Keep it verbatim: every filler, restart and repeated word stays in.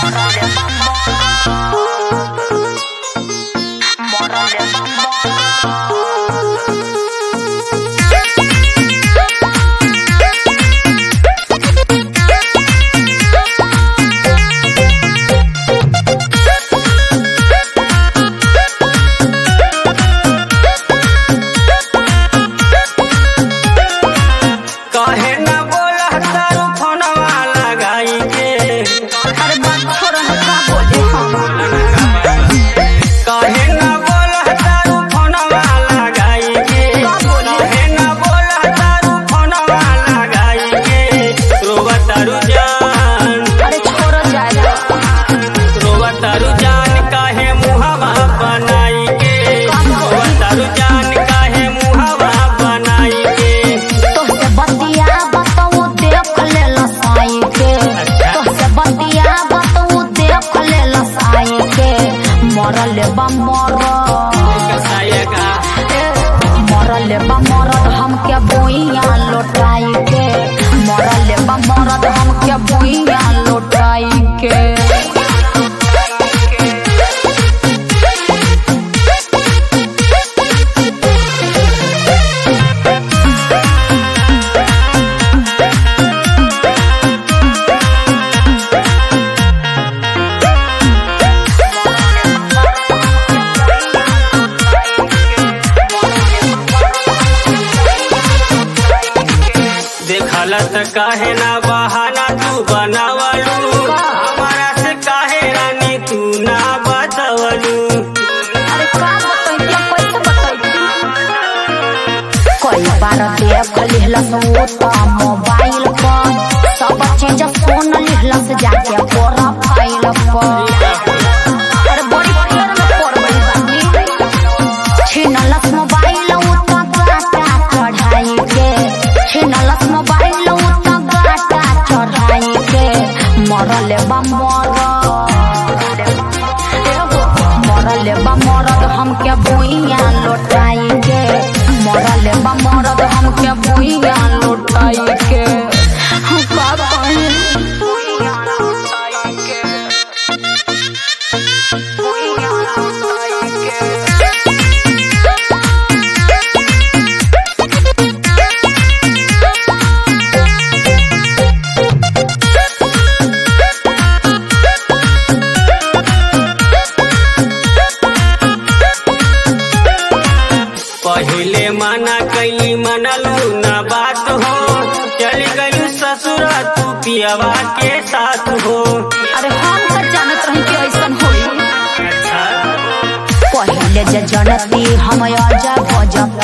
मरले बा मरले बा मरद हमके बोइया लौटाई के मरले बा मरद हमके बोइया लौटाई के देखला त काहे ना बहाना तू बनावलू हमारा से काहे रानी तू ना बतावलू। अरे का बताई कैसे बताई कई बार देख लिहलस वो तो मोबाइल पर सब चीज सुन लिहलस जाके प्रोफाइल पर अरे बड़ी फेर में पड़ गई बानी छिनलस मोबाइल वो तो गाटा चढ़ाई के छिनलस मोबाइल वो तो गाटा चढ़ाई के मरले बा मरद मरले बा मरद हमके बोइया लौटाई के मरले बा मरद हमके बोइया लौटाई के हम का कहें बोइया लौटाई के बोइया लौटाई के पहले मना कैली मनलू ना बात हो चल गई ससुरा तू पियवा के साथ हो। अरे हम का जानत रही कि ऐसन होई अच्छा पहले जे जनती हम आजा भोजपुरी